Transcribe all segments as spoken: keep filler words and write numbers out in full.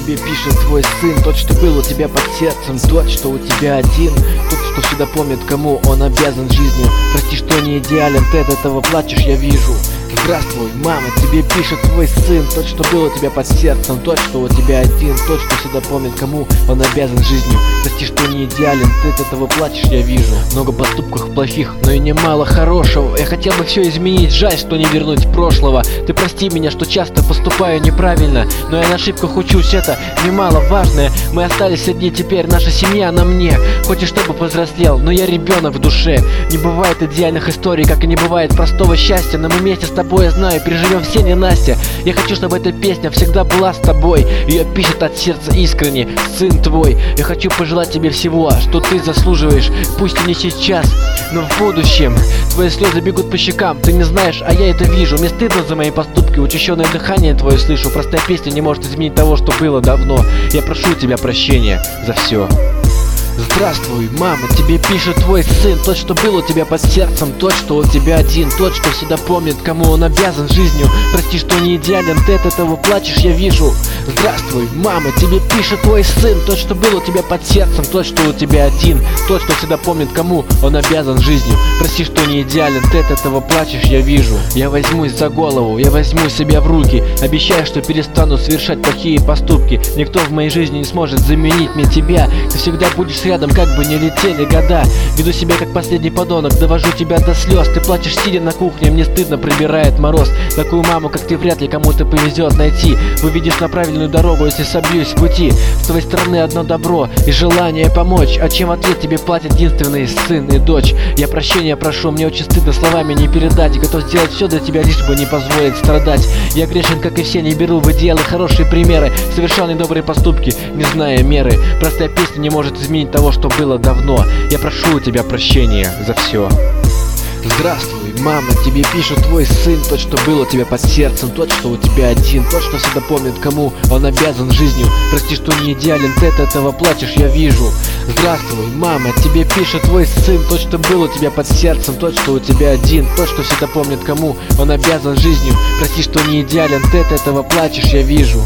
тебе пишет твой сын. Тот, что был у тебя под сердцем, тот, что у тебя один. Тот, что всегда помнит, кому он обязан жизнью. Прости, что не идеален, ты от этого плачешь, я вижу. Здравствуй, мама, тебе пишет твой сын. Тот, что был у тебя под сердцем, тот, что у тебя один. Тот, что всегда помнит, кому он обязан жизнью. Прости, что не идеален, ты от этого плачешь, я вижу. Много поступков плохих, но и немало хорошего. Я хотел бы все изменить, жаль, что не вернуть прошлого. Ты прости меня, что часто поступаю неправильно, но я на ошибках учусь, это немаловажное. Мы остались одни теперь, наша семья на мне. Хочешь, чтобы повзрослел, но я ребенок в душе. Не бывает идеальных историй, как и не бывает простого счастья. Но мы вместе с тобой, я знаю, переживем все ненастья. Я хочу, чтобы эта песня всегда была с тобой. Ее пишет от сердца искренне сын твой. Я хочу пожелать тебе всего, что ты заслуживаешь. Пусть и не сейчас, но в будущем. Твои слезы бегут по щекам, ты не знаешь, а я это вижу. Мне стыдно за мои поступки, учащенное дыхание твое слышу. Простая песня не может изменить того, что было давно. Я прошу тебя прощения за все. Здравствуй, мама, тебе пишет твой сын. Тот, что был у тебя под сердцем, тот, что у тебя один. Тот, что всегда помнит, кому он обязан жизнью. Прости, что не идеален, ты от этого плачешь, я вижу. Здравствуй, мама, тебе пишет твой сын. Тот, что был у тебя под сердцем, тот, что у тебя один. Тот, что всегда помнит, кому он обязан жизнью. Прости, что не идеален, ты от этого плачешь, я вижу. Я возьмусь за голову, я возьму себя в руки. Обещаю, что перестану совершать плохие поступки. Никто в моей жизни не сможет заменить мне тебя. Ты всегда будешь рядом, как бы не летели года. Веду себя как последний подонок, довожу тебя до слез. Ты плачешь, сидя на кухне, мне стыдно, пробирает мороз. Такую маму, как ты, вряд ли кому-то повезет найти. Выведешь на правильную дорогу, если собьюсь с пути. С твоей стороны одно добро и желание помочь. А чем в ответ тебе платят единственный сын и дочь. Я прощения прошу, мне очень стыдно словами не передать. И готов сделать все для тебя, лишь бы не позволить страдать. Я грешен, как и все, не беру в идеалы хорошие примеры. Совершал недобрые поступки, не зная меры. Простая песня не может изменить того, что было давно. Я прошу у тебя прощения за все. Здравствуй, мама, тебе пишет твой сын. Тот, что был у тебя под сердцем, тот, что у тебя один. Тот, что всегда помнит, кому он обязан жизнью. Прости, что не идеален, ты от этого плачешь, я вижу. Здравствуй, мама, тебе пишет твой сын. Тот, что был у тебя под сердцем, тот, что у тебя один. Тот, что всегда помнит, кому он обязан жизнью. Прости, что не идеален, ты от этого плачешь, я вижу.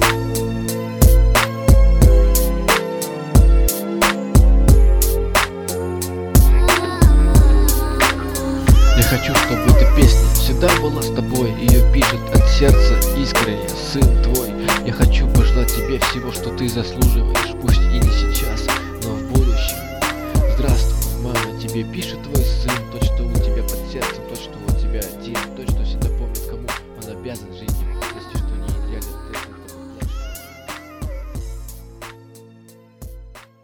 Я хочу, чтобы эта песня всегда была с тобой. Ее пишет от сердца искренне сын твой. Я хочу пожелать тебе всего, что ты заслуживаешь. Пусть и не сейчас, но в будущем. Здравствуй, мама, тебе пишет твой сын. Тот, что у тебя под сердцем, тот, что у тебя один. Тот, что всегда помнит, кому он обязан жить.